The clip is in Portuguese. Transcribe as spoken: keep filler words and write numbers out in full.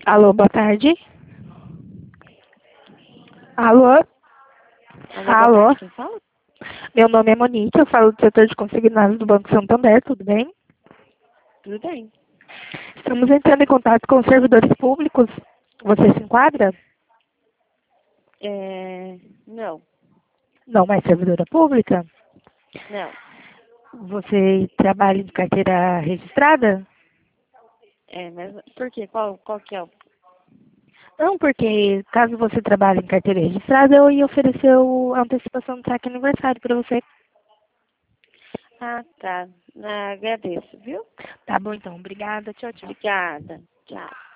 Alô, boa tarde. Alô? Alô, boa Alô? tarde, quem fala? Meu nome é Monique, eu falo do setor de consignados do Banco Santander, tudo bem? Tudo bem. Estamos entrando em contato com os servidores públicos. Você se enquadra? É... Não, Não, mais servidora pública? não. Você trabalha em carteira registrada? É, mas por quê? Qual, qual que é o... Não, porque caso você trabalhe em carteira registrada, eu ia oferecer o- a antecipação do saque aniversário para você. Ah, tá. Ah, agradeço, viu? Tá bom, então. Obrigada. Tchau, tchau. Obrigada. Tchau.